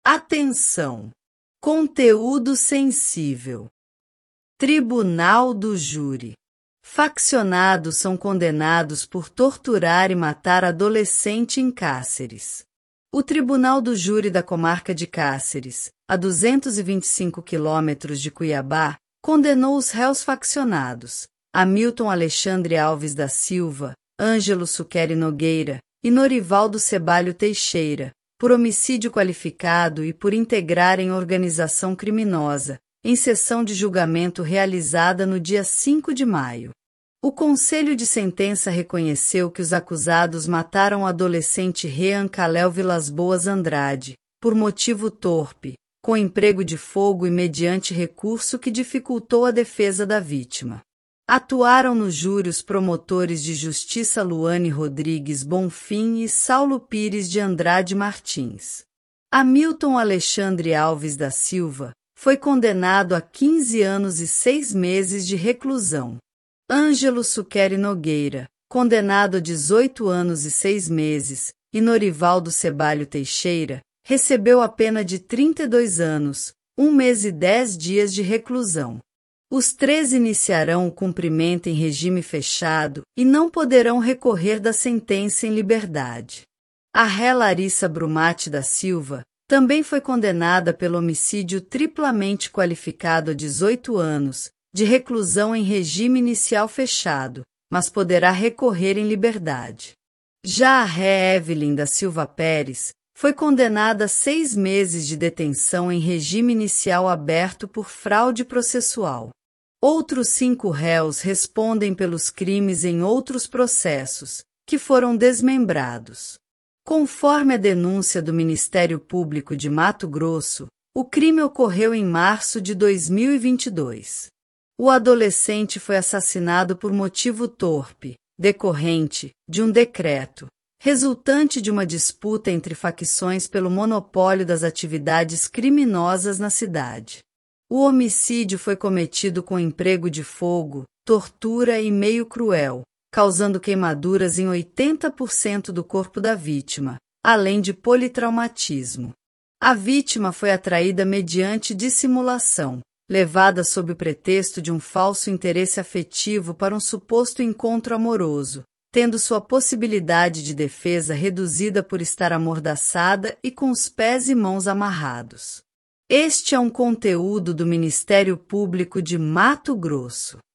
Atenção! Conteúdo sensível. Tribunal do Júri. Faccionados são condenados por torturar e matar adolescente em Cáceres. O Tribunal do Júri da Comarca de Cáceres, a 225 quilômetros de Cuiabá, condenou os réus faccionados, Hamilton Alexandre Alves da Silva, Ângelo Suqueri Nogueira e Norivaldo Cebalho Teixeira, por homicídio qualificado e por integrarem organização criminosa, em sessão de julgamento realizada no dia 5 de maio. O Conselho de Sentença reconheceu que os acusados mataram o adolescente Rean Calel Vilas Boas Andrade, por motivo torpe, com emprego de fogo e mediante recurso que dificultou a defesa da vítima. Atuaram no júri os promotores de justiça Luane Rodrigues Bonfim e Saulo Pires de Andrade Martins. Hamilton Alexandre Alves da Silva foi condenado a 15 anos e 6 meses de reclusão. Ângelo Suqueri Nogueira, condenado a 18 anos e 6 meses, e Norivaldo Cebalho Teixeira, recebeu a pena de 32 anos, 1 mês e 10 dias de reclusão. Os 3 iniciarão o cumprimento em regime fechado e não poderão recorrer da sentença em liberdade. A ré Larissa Brumati da Silva também foi condenada pelo homicídio triplamente qualificado a 18 anos, de reclusão em regime inicial fechado, mas poderá recorrer em liberdade. Já a ré Evelyn da Silva Pérez foi condenada a 6 meses de detenção em regime inicial aberto por fraude processual. Outros 5 réus respondem pelos crimes em outros processos, que foram desmembrados. Conforme a denúncia do Ministério Público de Mato Grosso, o crime ocorreu em março de 2022. O adolescente foi assassinado por motivo torpe, decorrente de um decreto, resultante de uma disputa entre facções pelo monopólio das atividades criminosas na cidade. O homicídio foi cometido com emprego de fogo, tortura e meio cruel, causando queimaduras em 80% do corpo da vítima, além de politraumatismo. A vítima foi atraída mediante dissimulação, levada sob o pretexto de um falso interesse afetivo para um suposto encontro amoroso, tendo sua possibilidade de defesa reduzida por estar amordaçada e com os pés e mãos amarrados. Este é um conteúdo do Ministério Público de Mato Grosso.